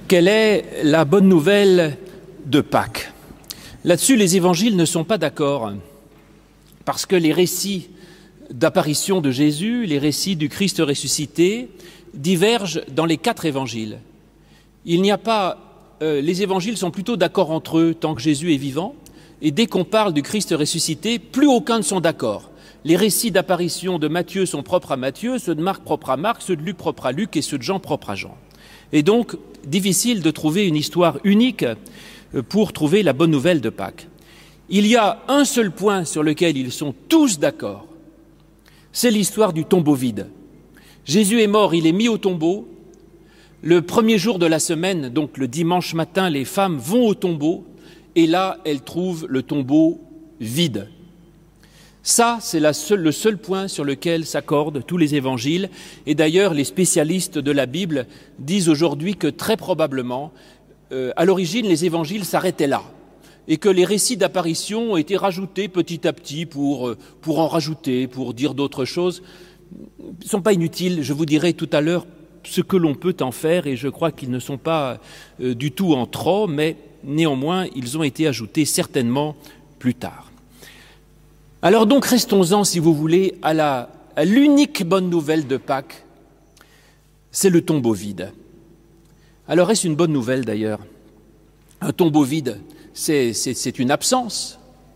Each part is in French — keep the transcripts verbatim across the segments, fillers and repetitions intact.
Quelle est la bonne nouvelle de Pâques? Là-dessus, les évangiles ne sont pas d'accord, parce que les récits d'apparition de Jésus, les récits du Christ ressuscité, divergent dans les quatre évangiles. Il n'y a pas, euh, les évangiles sont plutôt d'accord entre eux tant que Jésus est vivant, et dès qu'on parle du Christ ressuscité, plus aucun ne sont d'accord. Les récits d'apparition de Matthieu sont propres à Matthieu, ceux de Marc propres à Marc, ceux de Luc propres à Luc et ceux de Jean propres à Jean. Et donc, difficile de trouver une histoire unique pour trouver la bonne nouvelle de Pâques. Il y a un seul point sur lequel ils sont tous d'accord, c'est l'histoire du tombeau vide. Jésus est mort, il est mis au tombeau. Le premier jour de la semaine, donc le dimanche matin, les femmes vont au tombeau et là, elles trouvent le tombeau vide. Ça, c'est la seule, le seul point sur lequel s'accordent tous les évangiles. Et d'ailleurs, les spécialistes de la Bible disent aujourd'hui que très probablement, euh, à l'origine, les évangiles s'arrêtaient là. Et que les récits d'apparition ont été rajoutés petit à petit pour, euh, pour en rajouter, pour dire d'autres choses. Ils ne sont pas inutiles, je vous dirai tout à l'heure ce que l'on peut en faire, et je crois qu'ils ne sont pas euh, du tout en trop, mais néanmoins, ils ont été ajoutés certainement plus tard. Alors donc, restons-en, si vous voulez, à, la, à l'unique bonne nouvelle de Pâques, c'est le tombeau vide. Alors, est-ce une bonne nouvelle d'ailleurs? Un tombeau vide, c'est, c'est, c'est une absence.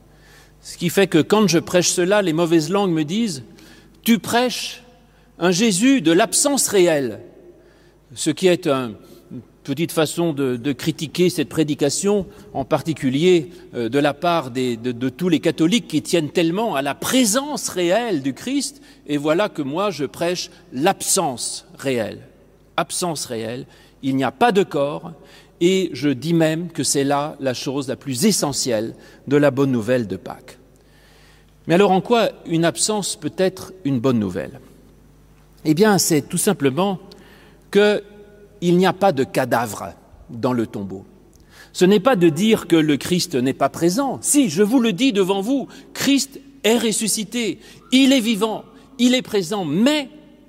Ce qui fait que quand je prêche cela, les mauvaises langues me disent « Tu prêches un Jésus de l'absence réelle », ce qui est un... petite façon de, de critiquer cette prédication, en particulier euh, de la part des, de, de tous les catholiques qui tiennent tellement à la présence réelle du Christ, et voilà que moi je prêche l'absence réelle. Absence réelle, il n'y a pas de corps, et je dis même que c'est là la chose la plus essentielle de la bonne nouvelle de Pâques. Mais alors en quoi une absence peut être une bonne nouvelle? Eh bien, c'est tout simplement que il n'y a pas de cadavre dans le tombeau. Ce n'est pas de dire que le Christ n'est pas présent. Si, je vous le dis devant vous, Christ est ressuscité, il est vivant, il est présent, mais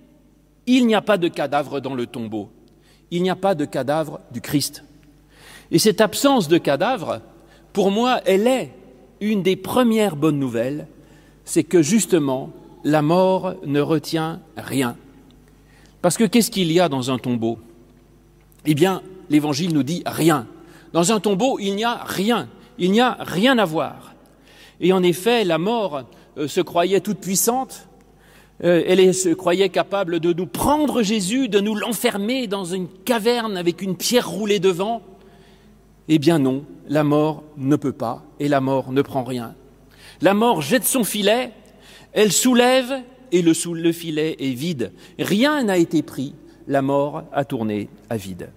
il n'y a pas de cadavre dans le tombeau. Il n'y a pas de cadavre du Christ. Et cette absence de cadavre, pour moi, elle est une des premières bonnes nouvelles, c'est que justement, la mort ne retient rien. Parce que qu'est-ce qu'il y a dans un tombeau ? Eh bien, l'Évangile nous dit rien. Dans un tombeau, il n'y a rien. Il n'y a rien à voir. Et en effet, la mort euh, se croyait toute puissante. Euh, elle se croyait capable de nous prendre Jésus, de nous l'enfermer dans une caverne avec une pierre roulée devant. Eh bien non, la mort ne peut pas et la mort ne prend rien. La mort jette son filet, elle soulève et le, sous, le filet est vide. Rien n'a été pris. La mort a tourné à vide.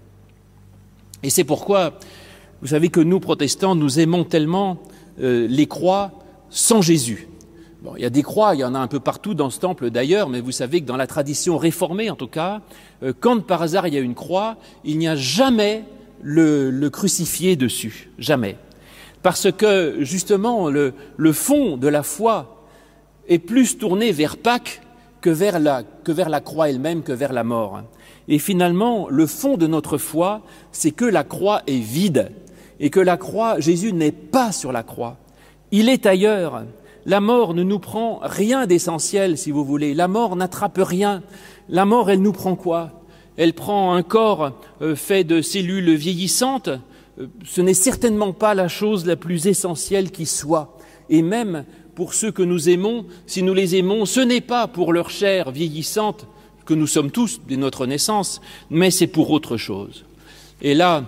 Et c'est pourquoi, vous savez que nous, protestants, nous aimons tellement euh, les croix sans Jésus. Bon, il y a des croix, il y en a un peu partout dans ce temple d'ailleurs, mais vous savez que dans la tradition réformée, en tout cas, euh, quand par hasard il y a une croix, il n'y a jamais le, le crucifié dessus, jamais. Parce que, justement, le, le fond de la foi est plus tourné vers Pâques que vers la, que vers la croix elle-même, que vers la mort. Et finalement, le fond de notre foi, c'est que la croix est vide et que la croix, Jésus n'est pas sur la croix. Il est ailleurs. La mort ne nous prend rien d'essentiel, si vous voulez. La mort n'attrape rien. La mort, elle nous prend quoi? Elle prend un corps euh, fait de cellules vieillissantes. Euh, ce n'est certainement pas la chose la plus essentielle qui soit. Et même pour ceux que nous aimons, si nous les aimons, ce n'est pas pour leur chair vieillissante, que nous sommes tous dès notre naissance, mais c'est pour autre chose. Et là,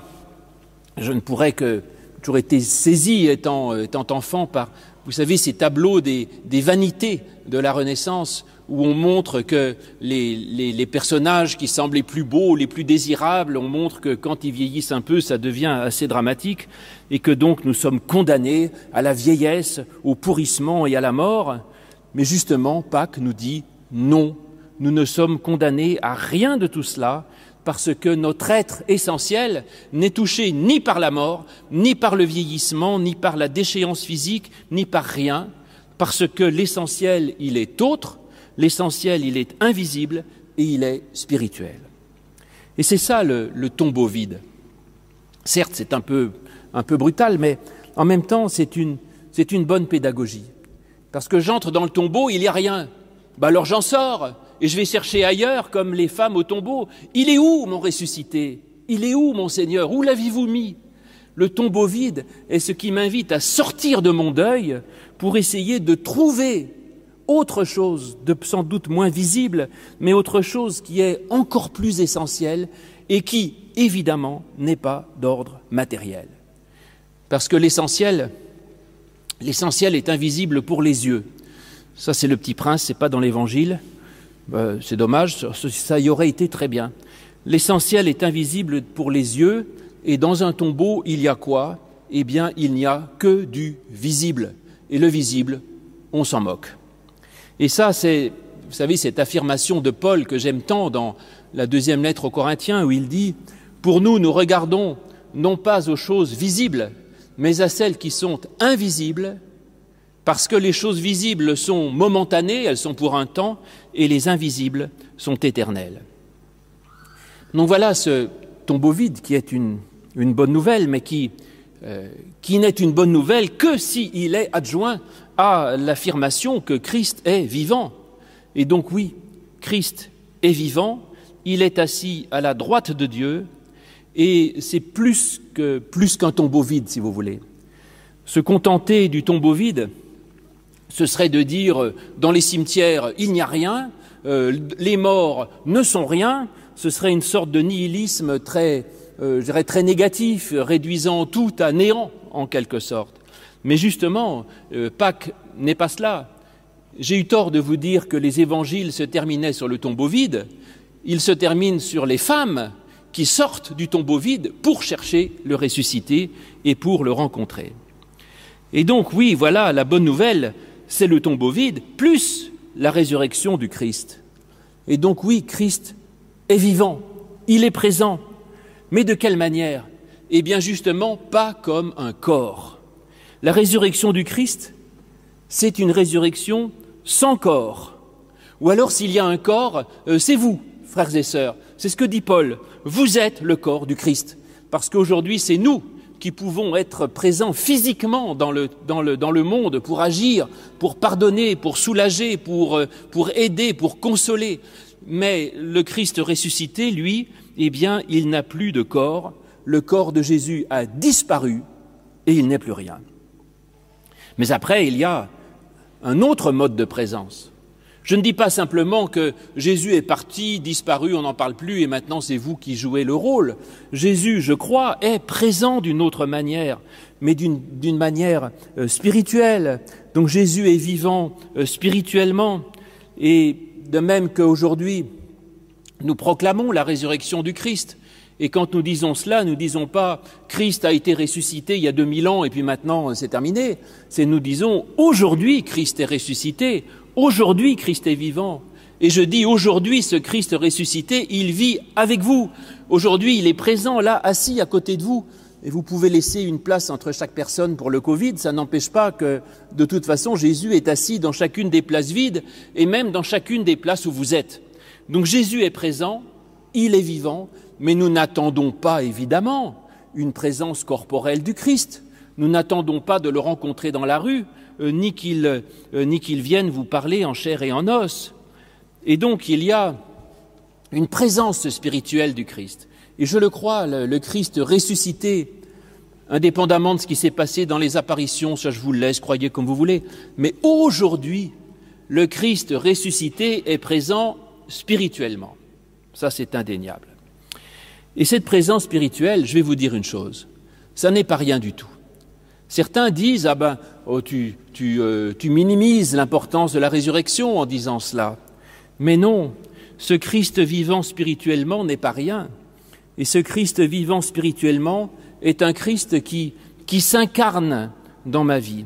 je ne pourrais que toujours été saisi étant, étant enfant par, vous savez, ces tableaux des, des vanités de la Renaissance où on montre que les, les, les personnages qui semblent les plus beaux, les plus désirables, on montre que quand ils vieillissent un peu, ça devient assez dramatique et que donc nous sommes condamnés à la vieillesse, au pourrissement et à la mort. Mais justement, Pâques nous dit non. Nous ne sommes condamnés à rien de tout cela parce que notre être essentiel n'est touché ni par la mort, ni par le vieillissement, ni par la déchéance physique, ni par rien, parce que l'essentiel, il est autre, l'essentiel, il est invisible et il est spirituel. Et c'est ça le, le tombeau vide. Certes, c'est un peu, un peu brutal, mais en même temps, c'est une, c'est une bonne pédagogie. Parce que j'entre dans le tombeau, il n'y a rien. Ben alors j'en sors et je vais chercher ailleurs, comme les femmes au tombeau. Il est où mon ressuscité? Il est où mon Seigneur? Où l'avez-vous mis? Le tombeau vide est ce qui m'invite à sortir de mon deuil pour essayer de trouver autre chose, de sans doute moins visible, mais autre chose qui est encore plus essentielle et qui, évidemment, n'est pas d'ordre matériel. Parce que l'essentiel, l'essentiel est invisible pour les yeux. Ça, c'est le Petit Prince, c'est pas dans l'Évangile. Euh, c'est dommage, ça y aurait été très bien. L'essentiel est invisible pour les yeux, et dans un tombeau, il y a quoi? Eh bien, il n'y a que du visible. Et le visible, on s'en moque. Et ça, c'est, vous savez, cette affirmation de Paul que j'aime tant dans la deuxième lettre aux Corinthiens, où il dit « Pour nous, nous regardons non pas aux choses visibles, mais à celles qui sont invisibles, parce que les choses visibles sont momentanées, elles sont pour un temps, et les invisibles sont éternelles. » Donc voilà ce tombeau vide qui est une, une bonne nouvelle, mais qui, euh, qui n'est une bonne nouvelle que s'il est adjoint à l'affirmation que Christ est vivant. Et donc oui, Christ est vivant, il est assis à la droite de Dieu, et c'est plus que, plus qu'un tombeau vide, si vous voulez. Se contenter du tombeau vide, ce serait de dire dans les cimetières, il n'y a rien, euh, les morts ne sont rien, ce serait une sorte de nihilisme très, euh, je dirais très négatif, réduisant tout à néant, en quelque sorte. Mais justement, euh, Pâques n'est pas cela. J'ai eu tort de vous dire que les évangiles se terminaient sur le tombeau vide. Ils se terminent sur les femmes qui sortent du tombeau vide pour chercher le ressuscité et pour le rencontrer. Et donc, oui, voilà, la bonne nouvelle, c'est le tombeau vide, plus la résurrection du Christ. Et donc, oui, Christ est vivant, il est présent. Mais de quelle manière? Eh bien, justement, pas comme un corps. La résurrection du Christ, c'est une résurrection sans corps. Ou alors, s'il y a un corps, euh, c'est vous, frères et sœurs. C'est ce que dit Paul. Vous êtes le corps du Christ. Parce qu'aujourd'hui, c'est nous qui pouvons être présents physiquement dans le, dans le, dans le monde pour agir, pour pardonner, pour soulager, pour, pour aider, pour consoler. Mais le Christ ressuscité, lui, eh bien, il n'a plus de corps. Le corps de Jésus a disparu et il n'est plus rien. Mais après, il y a un autre mode de présence. Je ne dis pas simplement que Jésus est parti, disparu, on n'en parle plus et maintenant c'est vous qui jouez le rôle. Jésus, je crois, est présent d'une autre manière, mais d'une, d'une manière euh, spirituelle. Donc Jésus est vivant euh, spirituellement. Et de même qu'aujourd'hui, nous proclamons la résurrection du Christ. Et quand nous disons cela, nous ne disons pas « Christ a été ressuscité il y a deux mille ans et puis maintenant c'est terminé ». C'est nous disons « Aujourd'hui, Christ est ressuscité ». Aujourd'hui, Christ est vivant. Et je dis aujourd'hui, ce Christ ressuscité, il vit avec vous. Aujourd'hui, il est présent là, assis à côté de vous. Et vous pouvez laisser une place entre chaque personne pour le Covid. Ça n'empêche pas que, de toute façon, Jésus est assis dans chacune des places vides et même dans chacune des places où vous êtes. Donc Jésus est présent, il est vivant, mais nous n'attendons pas, évidemment, une présence corporelle du Christ. Nous n'attendons pas de le rencontrer dans la rue, euh, ni qu'il, euh, ni qu'il vienne vous parler en chair et en os. Et donc, il y a une présence spirituelle du Christ. Et je le crois, le, le Christ ressuscité, indépendamment de ce qui s'est passé dans les apparitions, ça je vous le laisse, croyez comme vous voulez, mais aujourd'hui, le Christ ressuscité est présent spirituellement. Ça, c'est indéniable. Et cette présence spirituelle, je vais vous dire une chose, ça n'est pas rien du tout. Certains disent, ah ben, oh, tu, tu, euh, tu minimises l'importance de la résurrection en disant cela. Mais non, ce Christ vivant spirituellement n'est pas rien. Et ce Christ vivant spirituellement est un Christ qui, qui s'incarne dans ma vie.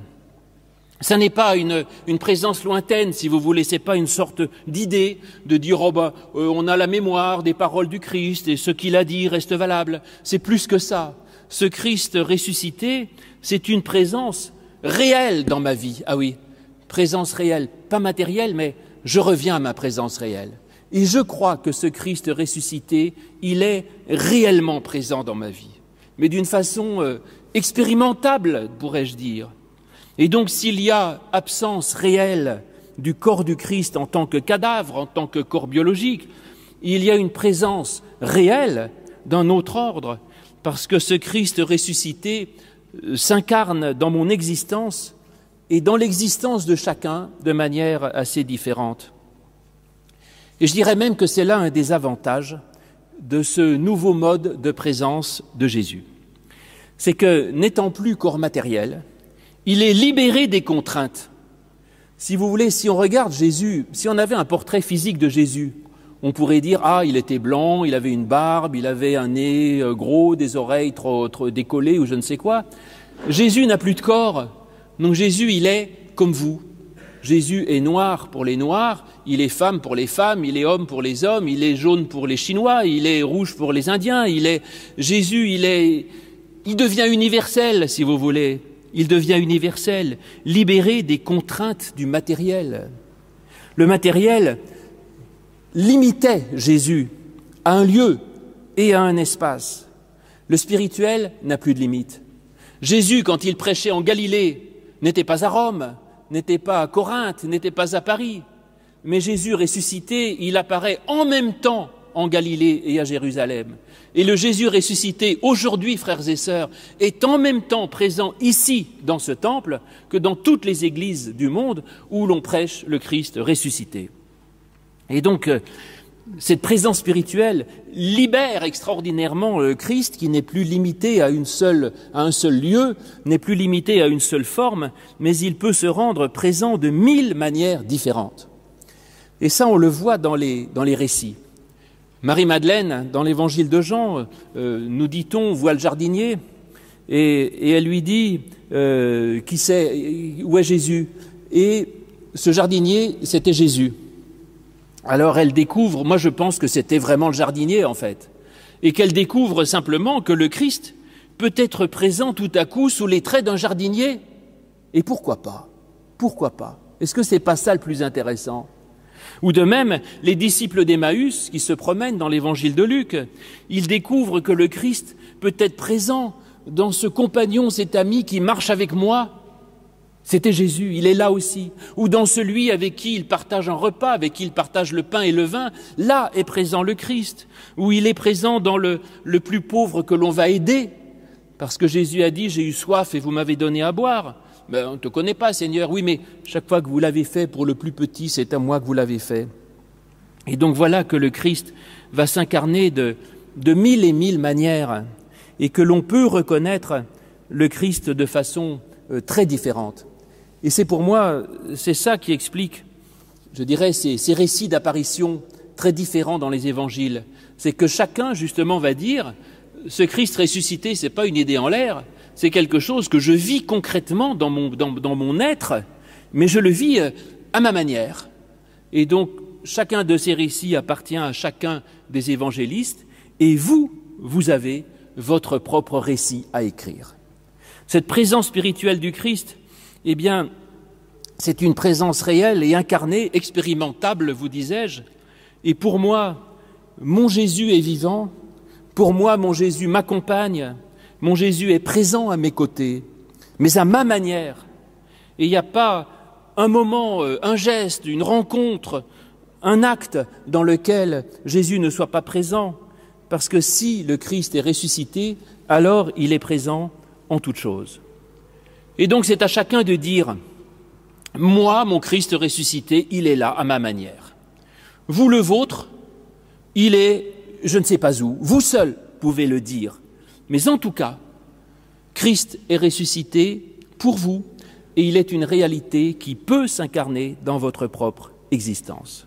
Ça n'est pas une, une présence lointaine, si vous voulez, c'est pas une sorte d'idée de dire oh ben, euh, on a la mémoire des paroles du Christ et ce qu'il a dit reste valable. C'est plus que ça. Ce Christ ressuscité, c'est une présence réelle dans ma vie. Ah oui, présence réelle, pas matérielle, mais je reviens à ma présence réelle. Et je crois que ce Christ ressuscité, il est réellement présent dans ma vie. mais d'une façon euh, expérimentable, pourrais-je dire. Et donc, s'il y a absence réelle du corps du Christ en tant que cadavre, en tant que corps biologique, il y a une présence réelle d'un autre ordre, parce que ce Christ ressuscité euh, s'incarne dans mon existence et dans l'existence de chacun de manière assez différente. Et je dirais même que c'est là un des avantages de ce nouveau mode de présence de Jésus. C'est que, n'étant plus corps matériel, il est libéré des contraintes. Si vous voulez, si on regarde Jésus, si on avait un portrait physique de Jésus, on pourrait dire « Ah, il était blanc, il avait une barbe, il avait un nez gros, des oreilles trop, trop décollées ou je ne sais quoi. » Jésus n'a plus de corps, donc Jésus, il est comme vous. Jésus est noir pour les noirs, il est femme pour les femmes, il est homme pour les hommes, il est jaune pour les Chinois, il est rouge pour les Indiens, il est Jésus, il est il devient universel si vous voulez, il devient universel, libéré des contraintes du matériel. Le matériel limitait Jésus à un lieu et à un espace. Le spirituel n'a plus de limite. Jésus, quand il prêchait en Galilée, n'était pas à Rome, n'était pas à Corinthe, n'était pas à Paris. Mais Jésus ressuscité, il apparaît en même temps en Galilée et à Jérusalem. Et le Jésus ressuscité, aujourd'hui, frères et sœurs, est en même temps présent ici, dans ce temple, que dans toutes les églises du monde où l'on prêche le Christ ressuscité. Et donc, cette présence spirituelle libère extraordinairement le Christ, qui n'est plus limité à, une seule, à un seul lieu, n'est plus limité à une seule forme, mais il peut se rendre présent de mille manières différentes. Et ça, on le voit dans les, dans les récits. Marie-Madeleine, dans l'évangile de Jean, euh, nous dit-on, voit le jardinier, et, et elle lui dit, euh, qui c'est, où est Jésus? Et ce jardinier, c'était Jésus. Alors elle découvre, moi je pense que c'était vraiment le jardinier en fait, et qu'elle découvre simplement que le Christ peut être présent tout à coup sous les traits d'un jardinier. Et pourquoi pas? Pourquoi pas? Est-ce que c'est pas ça le plus intéressant? Ou de même, les disciples d'Emmaüs qui se promènent dans l'évangile de Luc, ils découvrent que le Christ peut être présent dans ce compagnon, cet ami qui marche avec moi. C'était Jésus, il est là aussi. Ou dans celui avec qui il partage un repas, avec qui il partage le pain et le vin, là est présent le Christ. Ou il est présent dans le, le plus pauvre que l'on va aider, parce que Jésus a dit « J'ai eu soif et vous m'avez donné à boire ». Ben, on ne te connaît pas, Seigneur. Oui, mais chaque fois que vous l'avez fait pour le plus petit, c'est à moi que vous l'avez fait. Et donc voilà que le Christ va s'incarner de, de mille et mille manières, et que l'on peut reconnaître le Christ de façon euh, très différente. Et c'est pour moi, c'est ça qui explique, je dirais, ces, ces récits d'apparition très différents dans les évangiles. C'est que chacun, justement, va dire, ce Christ ressuscité, ce n'est pas une idée en l'air, c'est quelque chose que je vis concrètement dans mon, dans, dans mon être, mais je le vis à ma manière. Et donc, chacun de ces récits appartient à chacun des évangélistes, et vous, vous avez votre propre récit à écrire. Cette présence spirituelle du Christ, eh bien, c'est une présence réelle et incarnée, expérimentable, vous disais-je. Et pour moi, mon Jésus est vivant. Pour moi, mon Jésus m'accompagne. Mon Jésus est présent à mes côtés, mais à ma manière. Et il n'y a pas un moment, un geste, une rencontre, un acte dans lequel Jésus ne soit pas présent. Parce que si le Christ est ressuscité, alors il est présent en toutes choses. Et donc c'est à chacun de dire, moi, mon Christ ressuscité, il est là à ma manière. Vous, le vôtre, il est, je ne sais pas où, vous seul pouvez le dire. Mais en tout cas, Christ est ressuscité pour vous et il est une réalité qui peut s'incarner dans votre propre existence.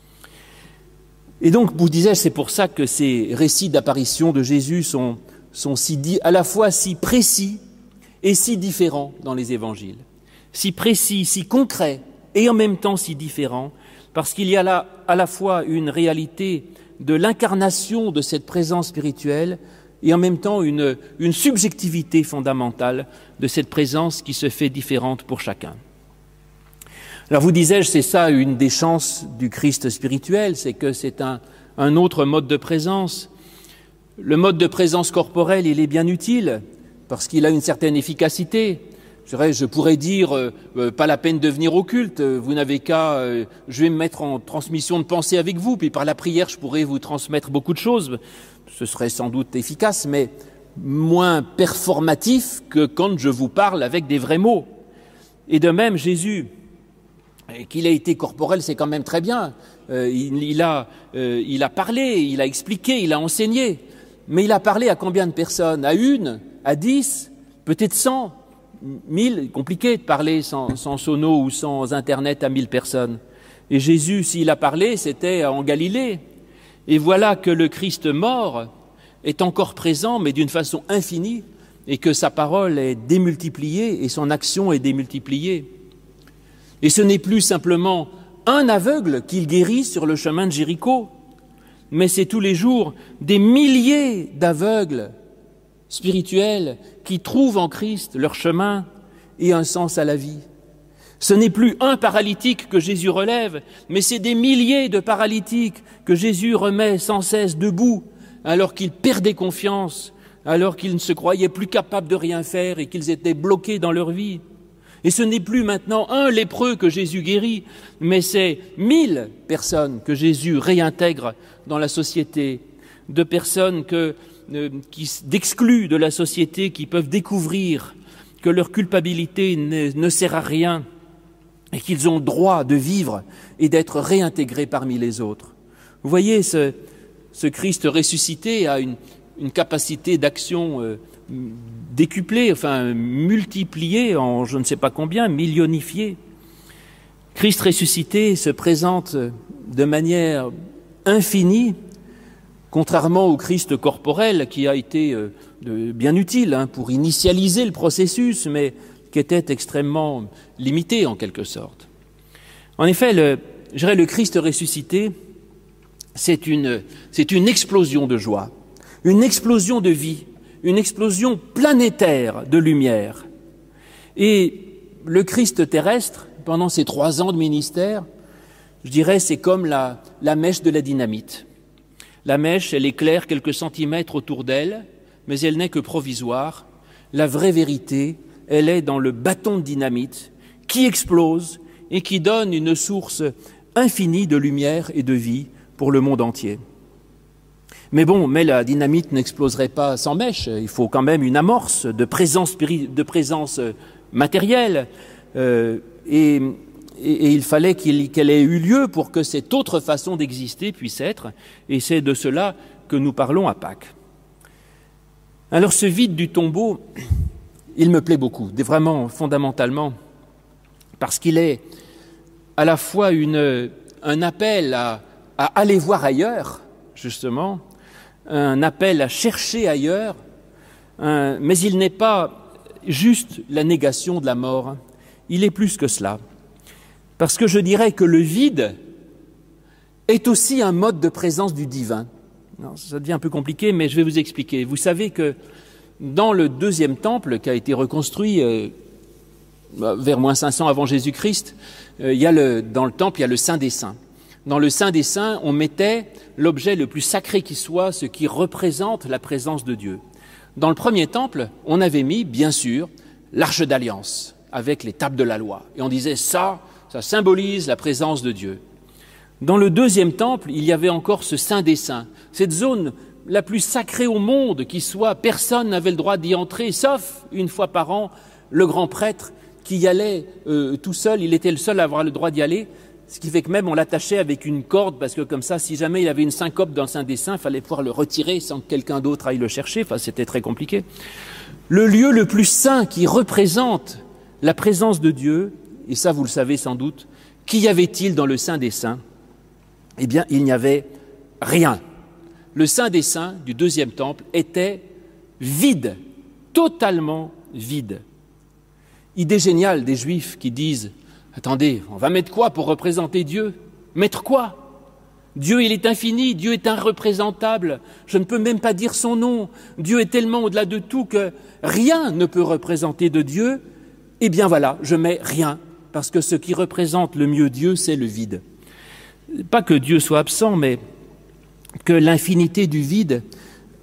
Et donc, vous disais, c'est pour ça que ces récits d'apparition de Jésus sont, sont si di- à la fois si précis et si différents dans les évangiles. Si précis, si concrets et en même temps si différents, parce qu'il y a là à la fois une réalité de l'incarnation de cette présence spirituelle et en même temps une, une subjectivité fondamentale de cette présence qui se fait différente pour chacun. Alors vous disais-je, c'est ça une des chances du Christ spirituel, c'est que c'est un, un autre mode de présence. Le mode de présence corporelle, il est bien utile, parce qu'il a une certaine efficacité. Je, dirais, je pourrais dire, euh, euh, pas la peine de venir au culte, vous n'avez qu'à, euh, je vais me mettre en transmission de pensée avec vous, puis par la prière, je pourrais vous transmettre beaucoup de choses. Ce serait sans doute efficace, mais moins performatif que quand je vous parle avec des vrais mots. Et de même, Jésus, qu'il a été corporel, c'est quand même très bien. Euh, il, il, a, euh, il a parlé, il a expliqué, il a enseigné. Mais il a parlé à combien de personnes? À une? À dix? Peut-être cent? Mille? Compliqué de parler sans, sans sono ou sans Internet à mille personnes. Et Jésus, s'il a parlé, c'était en Galilée. Et voilà que le Christ mort est encore présent, mais d'une façon infinie, et que sa parole est démultipliée et son action est démultipliée. Et ce n'est plus simplement un aveugle qu'il guérit sur le chemin de Jéricho, mais c'est tous les jours des milliers d'aveugles spirituels qui trouvent en Christ leur chemin et un sens à la vie. Ce n'est plus un paralytique que Jésus relève, mais c'est des milliers de paralytiques que Jésus remet sans cesse debout, alors qu'ils perdaient confiance, alors qu'ils ne se croyaient plus capables de rien faire et qu'ils étaient bloqués dans leur vie. Et ce n'est plus maintenant un lépreux que Jésus guérit, mais c'est mille personnes que Jésus réintègre dans la société, de personnes que, euh, qui, d'exclus de la société qui peuvent découvrir que leur culpabilité ne, ne sert à rien et qu'ils ont droit de vivre et d'être réintégrés parmi les autres. Vous voyez, ce, ce Christ ressuscité a une, une capacité d'action euh, décuplée, enfin multipliée en je ne sais pas combien, millionifiée. Christ ressuscité se présente de manière infinie, contrairement au Christ corporel qui a été euh, de, bien utile hein, pour initialiser le processus, mais qui était extrêmement limité en quelque sorte. En effet, le, je dirais, le Christ ressuscité, c'est une, c'est une explosion de joie, une explosion de vie, une explosion planétaire de lumière. Et le Christ terrestre, pendant ces trois ans de ministère, je dirais, c'est comme la, la mèche de la dynamite. La mèche, elle éclaire quelques centimètres autour d'elle, mais elle n'est que provisoire. La vraie vérité, elle est dans le bâton de dynamite qui explose et qui donne une source infinie de lumière et de vie pour le monde entier. Mais bon, mais la dynamite n'exploserait pas sans mèche. Il faut quand même une amorce de présence, de présence matérielle. Euh, et, et, et il fallait qu'il, qu'elle ait eu lieu pour que cette autre façon d'exister puisse être. Et c'est de cela que nous parlons à Pâques. Alors ce vide du tombeau, il me plaît beaucoup, vraiment fondamentalement, parce qu'il est à la fois une, un appel à, à aller voir ailleurs, justement, un appel à chercher ailleurs, un, mais il n'est pas juste la négation de la mort, il est plus que cela. Parce que je dirais que le vide est aussi un mode de présence du divin. Non, ça devient un peu compliqué, mais je vais vous expliquer. Vous savez que dans le deuxième temple, qui a été reconstruit euh, vers moins cinq cents avant Jésus-Christ, euh, il y a le, dans le temple, il y a le Saint des Saints. Dans le Saint des Saints, on mettait l'objet le plus sacré qui soit, ce qui représente la présence de Dieu. Dans le premier temple, on avait mis, bien sûr, l'Arche d'Alliance, avec les tables de la loi. Et on disait, ça, ça symbolise la présence de Dieu. Dans le deuxième temple, il y avait encore ce Saint des Saints, cette zone la plus sacrée au monde qui soit, personne n'avait le droit d'y entrer, sauf une fois par an, le grand prêtre qui y allait euh, tout seul, il était le seul à avoir le droit d'y aller, ce qui fait que même on l'attachait avec une corde, parce que comme ça, si jamais il avait une syncope dans le Saint des Saints, il fallait pouvoir le retirer sans que quelqu'un d'autre aille le chercher, enfin c'était très compliqué. Le lieu le plus saint qui représente la présence de Dieu, et ça vous le savez sans doute, qu'y avait-il dans le Saint des Saints? Eh bien, il n'y avait rien. Le Saint des Saints du deuxième temple était vide, totalement vide. Idée géniale des Juifs qui disent « Attendez, on va mettre quoi pour représenter Dieu? Mettre quoi? Dieu, il est infini, Dieu est irreprésentable, je ne peux même pas dire son nom. Dieu est tellement au-delà de tout que rien ne peut représenter de Dieu. Eh bien voilà, je mets rien, parce que ce qui représente le mieux Dieu, c'est le vide. » Pas que Dieu soit absent, mais que l'infinité du vide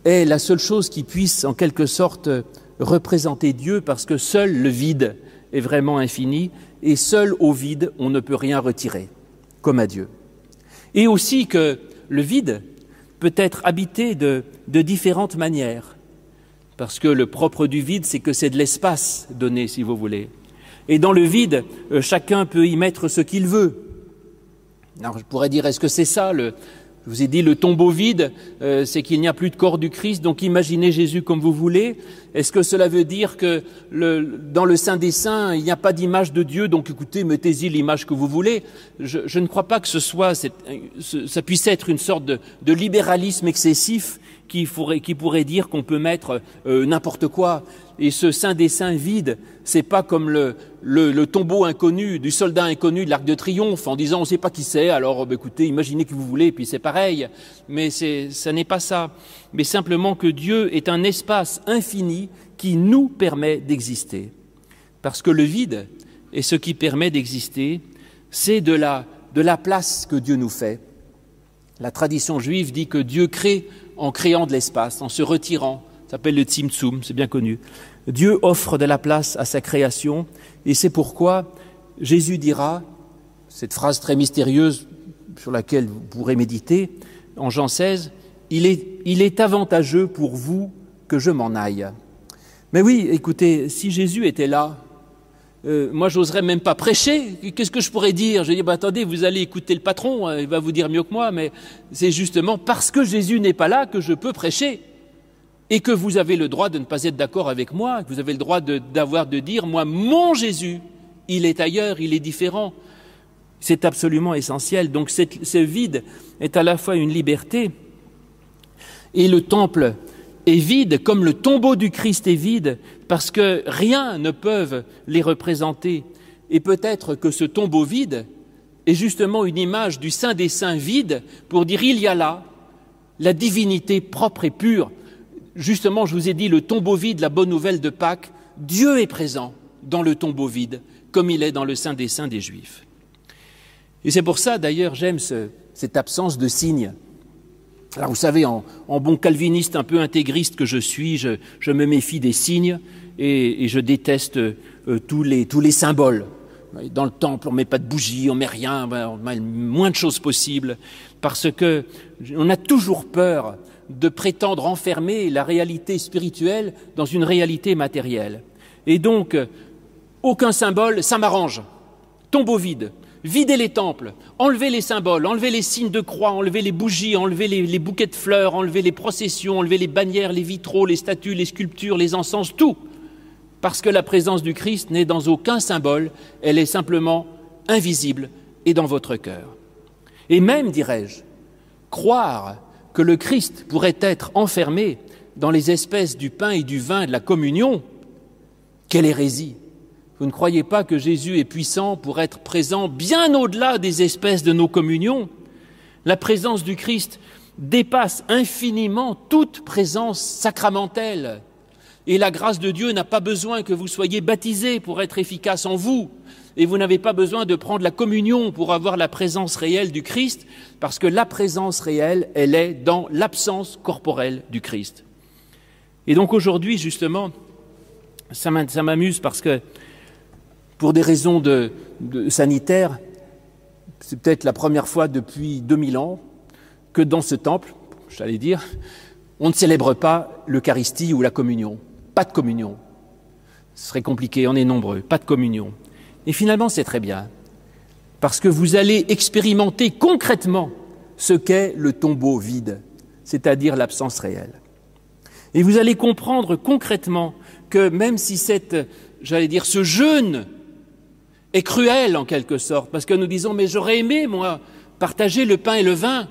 est la seule chose qui puisse en quelque sorte représenter Dieu, parce que seul le vide est vraiment infini, et seul au vide on ne peut rien retirer, comme à Dieu. Et aussi que le vide peut être habité de, de différentes manières, parce que le propre du vide, c'est que c'est de l'espace donné, si vous voulez. Et dans le vide, euh, chacun peut y mettre ce qu'il veut. Alors je pourrais dire, est-ce que c'est ça le... Je vous ai dit, le tombeau vide, euh, c'est qu'il n'y a plus de corps du Christ, donc imaginez Jésus comme vous voulez. Est-ce que cela veut dire que le, dans le Saint des Saints, il n'y a pas d'image de Dieu, donc écoutez, mettez-y l'image que vous voulez? Je, je ne crois pas que ce soit, cette, ce, ça puisse être une sorte de, de libéralisme excessif qui, pourrait, qui pourrait dire qu'on peut mettre euh, n'importe quoi. Et ce Saint des Saints vide, c'est pas comme le, le, le tombeau inconnu, du soldat inconnu de l'Arc de Triomphe, en disant on ne sait pas qui c'est, alors bah, écoutez, imaginez qui vous voulez, et puis c'est pareil. Mais c'est, ça n'est pas ça. Mais simplement que Dieu est un espace infini qui nous permet d'exister. Parce que le vide est ce qui permet d'exister, c'est de la, de la place que Dieu nous fait. La tradition juive dit que Dieu crée en créant de l'espace, en se retirant. Ça s'appelle le Tzimtzum, c'est bien connu. Dieu offre de la place à sa création, et c'est pourquoi Jésus dira, cette phrase très mystérieuse sur laquelle vous pourrez méditer, en Jean seize, il est, il est avantageux pour vous que je m'en aille. Mais oui, écoutez, si Jésus était là, euh, moi j'oserais même pas prêcher, qu'est-ce que je pourrais dire? Je vais dire, bah, attendez, vous allez écouter le patron, il va vous dire mieux que moi, mais c'est justement parce que Jésus n'est pas là que je peux prêcher. Et que vous avez le droit de ne pas être d'accord avec moi, que vous avez le droit de, d'avoir de dire, moi, mon Jésus, il est ailleurs, il est différent. C'est absolument essentiel. Donc cette, ce vide est à la fois une liberté, et le temple est vide, comme le tombeau du Christ est vide, parce que rien ne peut les représenter. Et peut-être que ce tombeau vide est justement une image du Saint des Saints vide, pour dire, il y a là la divinité propre et pure. Justement, je vous ai dit, le tombeau vide, la bonne nouvelle de Pâques, Dieu est présent dans le tombeau vide, comme il est dans le Saint des Saints des Juifs. Et c'est pour ça, d'ailleurs, j'aime ce, cette absence de signes. Alors, vous savez, en, en bon calviniste un peu intégriste que je suis, je, je me méfie des signes et, et je déteste euh, tous, les, tous les symboles. Dans le temple, on ne met pas de bougies, on ne met rien, on met le moins de choses possible, parce qu'on a toujours peur de prétendre enfermer la réalité spirituelle dans une réalité matérielle. Et donc, aucun symbole, ça m'arrange. Tombeau vide, videz les temples, enlevez les symboles, enlevez les signes de croix, enlevez les bougies, enlevez les, les bouquets de fleurs, enlevez les processions, enlevez les bannières, les vitraux, les statues, les sculptures, les encens, tout. Parce que la présence du Christ n'est dans aucun symbole, elle est simplement invisible et dans votre cœur. Et même, dirais-je, croire que le Christ pourrait être enfermé dans les espèces du pain et du vin de la communion, quelle hérésie! Vous ne croyez pas que Jésus est puissant pour être présent bien au-delà des espèces de nos communions? La présence du Christ dépasse infiniment toute présence sacramentelle. Et la grâce de Dieu n'a pas besoin que vous soyez baptisés pour être efficace en vous. Et vous n'avez pas besoin de prendre la communion pour avoir la présence réelle du Christ, parce que la présence réelle, elle est dans l'absence corporelle du Christ. Et donc aujourd'hui, justement, ça m'amuse parce que, pour des raisons de, de sanitaires, c'est peut-être la première fois depuis deux mille ans que dans ce temple, j'allais dire, on ne célèbre pas l'Eucharistie ou la communion. Pas de communion. Ce serait compliqué, on est nombreux, pas de communion. Et finalement, c'est très bien, parce que vous allez expérimenter concrètement ce qu'est le tombeau vide, c'est-à-dire l'absence réelle. Et vous allez comprendre concrètement que même si cette, j'allais dire, ce jeûne est cruel en quelque sorte, parce que nous disons, mais j'aurais aimé, moi, partager le pain et le vin.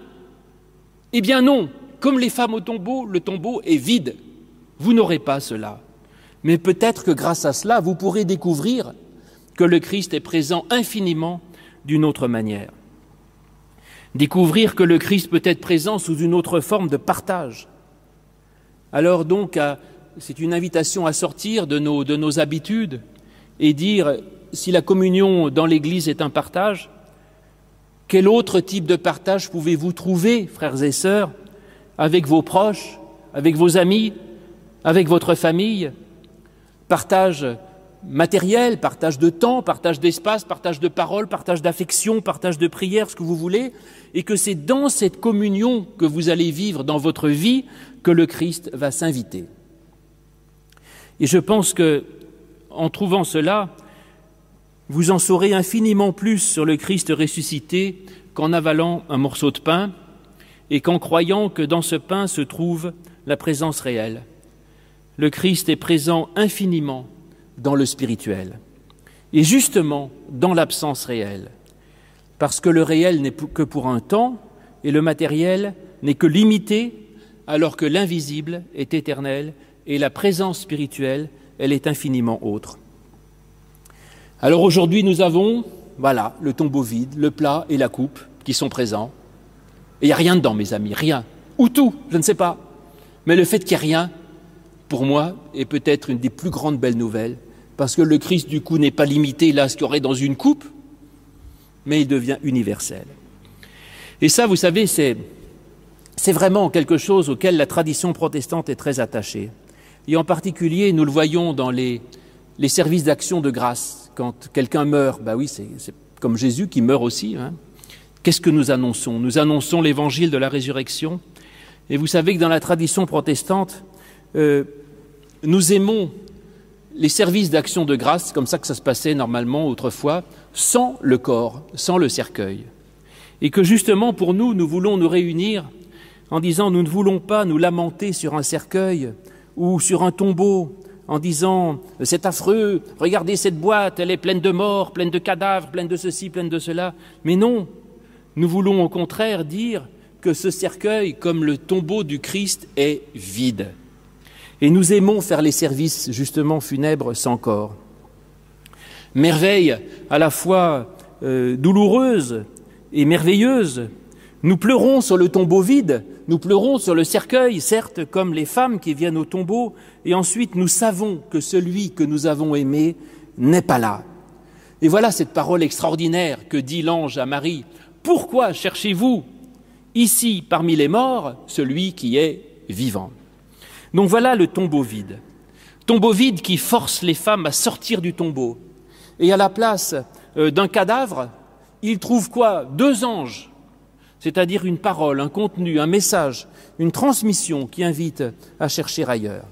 Eh bien non, comme les femmes au tombeau, le tombeau est vide. Vous n'aurez pas cela. Mais peut-être que grâce à cela, vous pourrez découvrir que le Christ est présent infiniment d'une autre manière. Découvrir que le Christ peut être présent sous une autre forme de partage. Alors donc, à, c'est une invitation à sortir de nos, de nos habitudes et dire, si la communion dans l'Église est un partage, quel autre type de partage pouvez-vous trouver, frères et sœurs, avec vos proches, avec vos amis, avec votre famille, partage matériel, partage de temps, partage d'espace, partage de parole, partage d'affection, partage de prière, ce que vous voulez, et que c'est dans cette communion que vous allez vivre dans votre vie que le Christ va s'inviter. Et je pense que, en trouvant cela, vous en saurez infiniment plus sur le Christ ressuscité qu'en avalant un morceau de pain et qu'en croyant que dans ce pain se trouve la présence réelle. Le Christ est présent infiniment dans le spirituel, et justement dans l'absence réelle, parce que le réel n'est que pour un temps, et le matériel n'est que limité, alors que l'invisible est éternel, et la présence spirituelle, elle est infiniment autre. Alors aujourd'hui, nous avons, voilà, le tombeau vide, le plat et la coupe qui sont présents, et il n'y a rien dedans, mes amis, rien, ou tout, je ne sais pas, mais le fait qu'il n'y ait rien, pour moi, est peut-être une des plus grandes belles nouvelles, parce que le Christ, du coup, n'est pas limité là à ce qu'il y aurait dans une coupe, mais il devient universel. Et ça, vous savez, c'est, c'est vraiment quelque chose auquel la tradition protestante est très attachée. Et en particulier, nous le voyons dans les, les services d'action de grâce. Quand quelqu'un meurt, bah oui, c'est, c'est comme Jésus qui meurt aussi. Hein. Qu'est-ce que nous annonçons? Nous annonçons l'évangile de la résurrection. Et vous savez que dans la tradition protestante, euh, nous aimons les services d'action de grâce, c'est comme ça que ça se passait normalement autrefois, sans le corps, sans le cercueil. Et que justement pour nous, nous voulons nous réunir en disant nous ne voulons pas nous lamenter sur un cercueil ou sur un tombeau en disant c'est affreux, regardez cette boîte, elle est pleine de morts, pleine de cadavres, pleine de ceci, pleine de cela. Mais non, nous voulons au contraire dire que ce cercueil, comme le tombeau du Christ, est vide. Et nous aimons faire les services, justement, funèbres sans corps. Merveille à la fois euh, douloureuse et merveilleuse. Nous pleurons sur le tombeau vide, nous pleurons sur le cercueil, certes, comme les femmes qui viennent au tombeau, et ensuite nous savons que celui que nous avons aimé n'est pas là. Et voilà cette parole extraordinaire que dit l'ange à Marie. « Pourquoi cherchez-vous ici, parmi les morts, celui qui est vivant ?» Donc voilà le tombeau vide. Tombeau vide qui force les femmes à sortir du tombeau. Et à la place euh, d'un cadavre, ils trouvent quoi? Deux anges, c'est-à-dire une parole, un contenu, un message, une transmission qui invite à chercher ailleurs.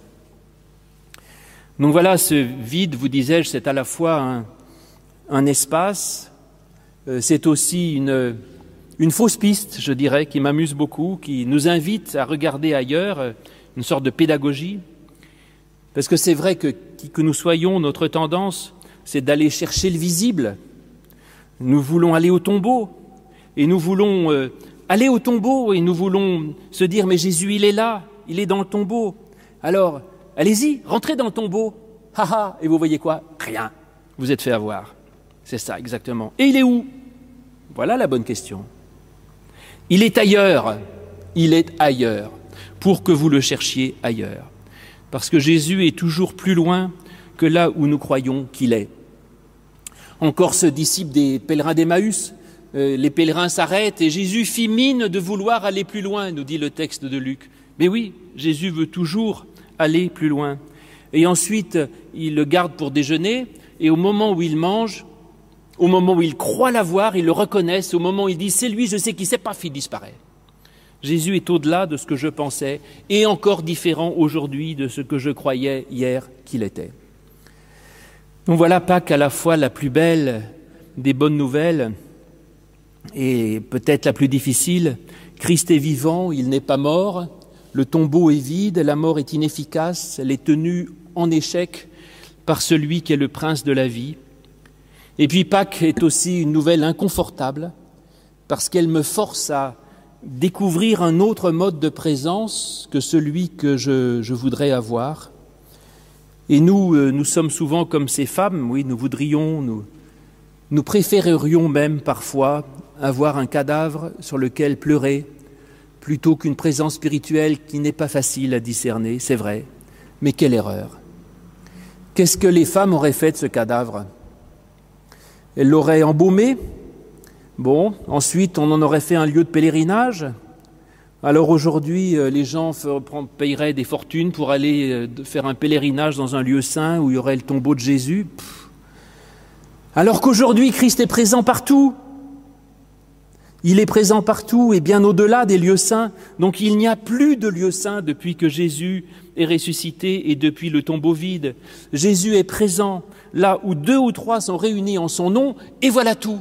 Donc voilà, ce vide, vous disais-je, c'est à la fois un, un espace, euh, c'est aussi une, une fausse piste, je dirais, qui m'amuse beaucoup, qui nous invite à regarder ailleurs, euh, une sorte de pédagogie, parce que c'est vrai que qui que nous soyons, notre tendance, c'est d'aller chercher le visible. Nous voulons aller au tombeau, et nous voulons euh, aller au tombeau, et nous voulons se dire, mais Jésus, il est là, il est dans le tombeau. Alors, allez-y, rentrez dans le tombeau. Ha ha, et vous voyez quoi? Rien. Vous êtes fait avoir. C'est ça, exactement. Et il est où? Voilà la bonne question. Il est ailleurs. Il est ailleurs. Pour que vous le cherchiez ailleurs. Parce que Jésus est toujours plus loin que là où nous croyons qu'il est. Encore ce disciple des pèlerins d'Emmaüs, euh, les pèlerins s'arrêtent et Jésus fit mine de vouloir aller plus loin, nous dit le texte de Luc. Mais oui, Jésus veut toujours aller plus loin. Et ensuite, il le garde pour déjeuner et au moment où il mange, au moment où il croit l'avoir, ils le reconnaissent, au moment où il dit « c'est lui, je sais qui c'est », paf, il disparaît. Jésus est au-delà de ce que je pensais et encore différent aujourd'hui de ce que je croyais hier qu'il était. Donc voilà Pâques à la fois la plus belle des bonnes nouvelles et peut-être la plus difficile. Christ est vivant, il n'est pas mort, le tombeau est vide, la mort est inefficace, elle est tenue en échec par celui qui est le prince de la vie. Et puis Pâques est aussi une nouvelle inconfortable parce qu'elle me force à découvrir un autre mode de présence que celui que je, je voudrais avoir. Et nous, euh, nous sommes souvent comme ces femmes, oui, nous voudrions, nous, nous préférerions même parfois avoir un cadavre sur lequel pleurer, plutôt qu'une présence spirituelle qui n'est pas facile à discerner, c'est vrai, mais quelle erreur! Qu'est-ce que les femmes auraient fait de ce cadavre? Elles l'auraient embaumé. Bon, ensuite, on en aurait fait un lieu de pèlerinage, Alors aujourd'hui, les gens paieraient des fortunes pour aller faire un pèlerinage dans un lieu saint où il y aurait le tombeau de Jésus. Pff. Alors qu'aujourd'hui, Christ est présent partout. Il est présent partout et bien au-delà des lieux saints. Donc il n'y a plus de lieux saints depuis que Jésus est ressuscité et depuis le tombeau vide. Jésus est présent là où deux ou trois sont réunis en son nom, et voilà tout.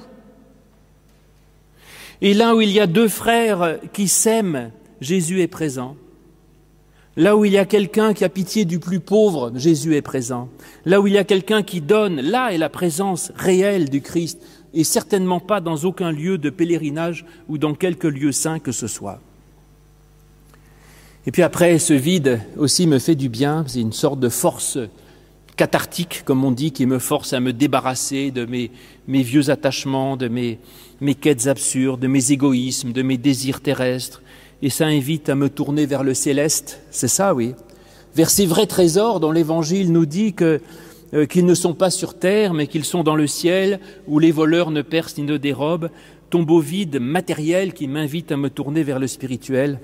Et là où il y a deux frères qui s'aiment, Jésus est présent. Là où il y a quelqu'un qui a pitié du plus pauvre, Jésus est présent. Là où il y a quelqu'un qui donne, là est la présence réelle du Christ, et certainement pas dans aucun lieu de pèlerinage ou dans quelque lieu saint que ce soit. Et puis après, ce vide aussi me fait du bien, c'est une sorte de force cathartique, comme on dit, qui me force à me débarrasser de mes, mes vieux attachements, de mes, mes quêtes absurdes, de mes égoïsmes, de mes désirs terrestres. Et ça invite à me tourner vers le céleste, c'est ça, oui, vers ces vrais trésors dont l'Évangile nous dit que, euh, qu'ils ne sont pas sur terre, mais qu'ils sont dans le ciel, où les voleurs ne percent ni ne dérobent, tombeau vide matériel qui m'invite à me tourner vers le spirituel.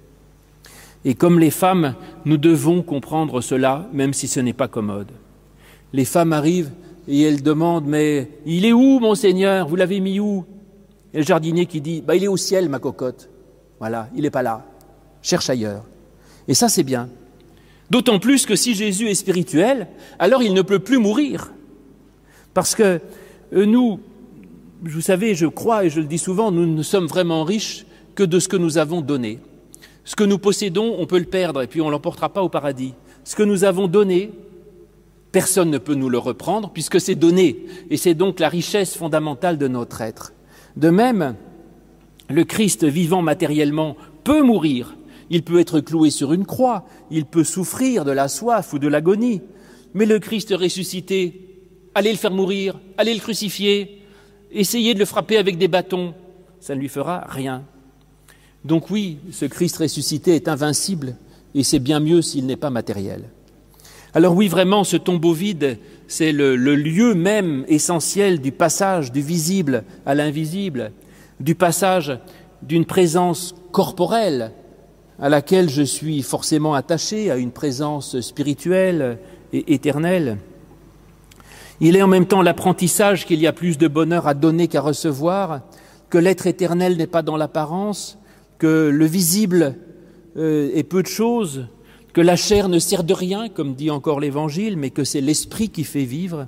Et comme les femmes, nous devons comprendre cela, même si ce n'est pas commode. Les femmes arrivent et elles demandent « Mais il est où, mon Seigneur? Vous l'avez mis où ?» Et le jardinier qui dit bah, « Il est au ciel, ma cocotte. Voilà, il n'est pas là. Cherche ailleurs. » Et ça, c'est bien. D'autant plus que si Jésus est spirituel, alors il ne peut plus mourir. Parce que nous, vous savez, je crois et je le dis souvent, nous ne sommes vraiment riches que de ce que nous avons donné. Ce que nous possédons, on peut le perdre et puis on ne l'emportera pas au paradis. Ce que nous avons donné, personne ne peut nous le reprendre puisque c'est donné. Et c'est donc la richesse fondamentale de notre être. De même, le Christ vivant matériellement peut mourir. Il peut être cloué sur une croix. Il peut souffrir de la soif ou de l'agonie. Mais le Christ ressuscité, allez le faire mourir, allez le crucifier, essayez de le frapper avec des bâtons, ça ne lui fera rien. Donc oui, ce Christ ressuscité est invincible et c'est bien mieux s'il n'est pas matériel. Alors oui, vraiment, ce tombeau vide, c'est le, le lieu même essentiel du passage du visible à l'invisible, du passage d'une présence corporelle à laquelle je suis forcément attaché, à une présence spirituelle et éternelle. Il est en même temps l'apprentissage qu'il y a plus de bonheur à donner qu'à recevoir, que l'être éternel n'est pas dans l'apparence, que le visible euh, est peu de choses, que la chair ne sert de rien, comme dit encore l'Évangile, mais que c'est l'Esprit qui fait vivre.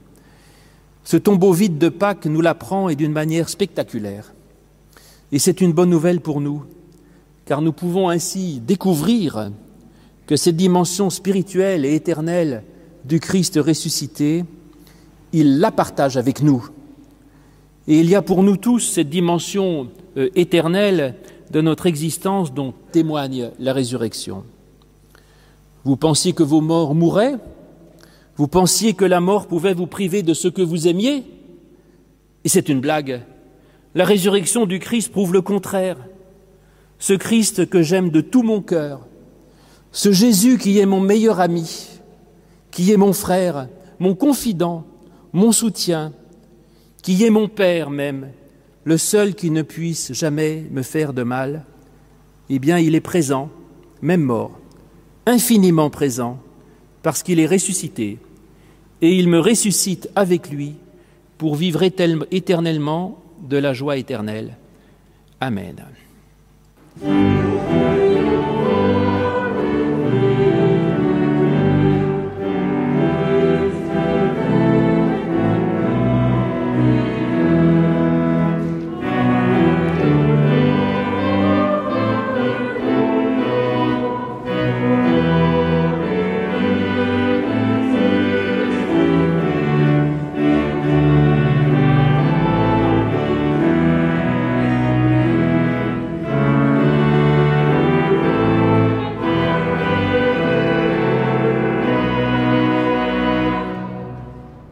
Ce tombeau vide de Pâques nous l'apprend et d'une manière spectaculaire. Et c'est une bonne nouvelle pour nous, car nous pouvons ainsi découvrir que cette dimension spirituelle et éternelle du Christ ressuscité, il la partage avec nous. Et il y a pour nous tous cette dimension euh, éternelle de notre existence dont témoigne la résurrection. Vous pensiez que vos morts mouraient? Vous pensiez que la mort pouvait vous priver de ce que vous aimiez? Et c'est une blague. La résurrection du Christ prouve le contraire. Ce Christ que j'aime de tout mon cœur, ce Jésus qui est mon meilleur ami, qui est mon frère, mon confident, mon soutien, qui est mon Père même, le seul qui ne puisse jamais me faire de mal, eh bien il est présent, même mort, infiniment présent, parce qu'il est ressuscité, et il me ressuscite avec lui pour vivre éternellement de la joie éternelle. Amen.